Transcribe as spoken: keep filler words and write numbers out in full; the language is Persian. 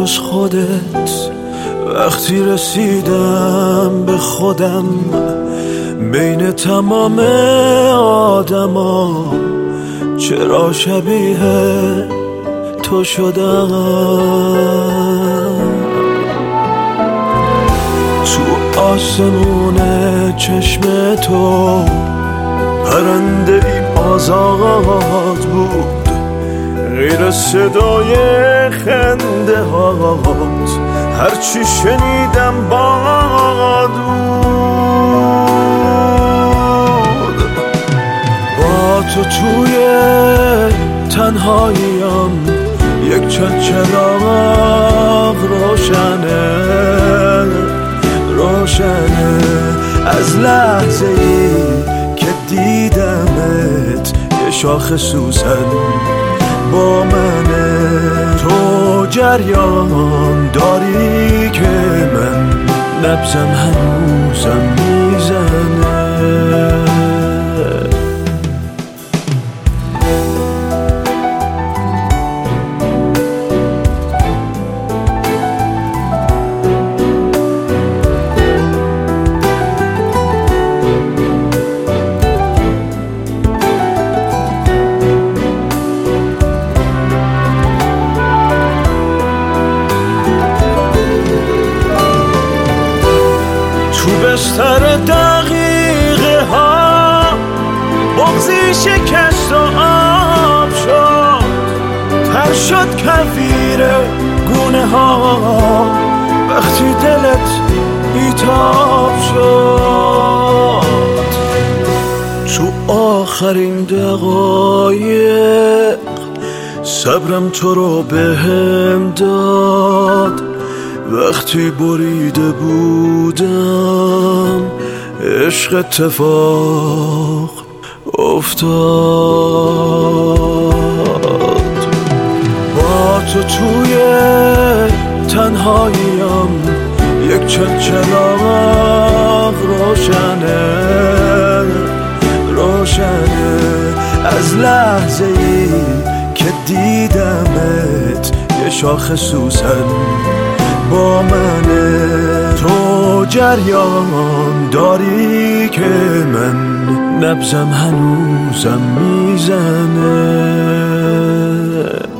جز خودت. وقتی رسیدم به خودم بین تمام آدما، چرا شبیه تو شدم. تو آسمون چشم تو پرنده ای آزاد بود، غیر صدای خنده هات هرچی شنیدم باد بود. با تو توی تنهاییم یک چراغ روشنه روشنه از لحظه ای که دیدمت یه شاخ سوسن با منه. تو جریان داری که من نبضم هنوزم میزنه. تو بستر دقیقه ها بغضی شکست و آب شد، تر شد کفیر گونه ها وقتی دلت بیتاب شد. تو آخرین دقایق صبرم تو رو بهم داد، وقتی بریده بودم عشق اتفاق افتاد. با تو توی تنهاییم یک چراغ روشنه روشنه از لحظه ای که دیدمت یه شاخ سوسن با منه. تو جریان داری که من نبضم هنوزم میزنه.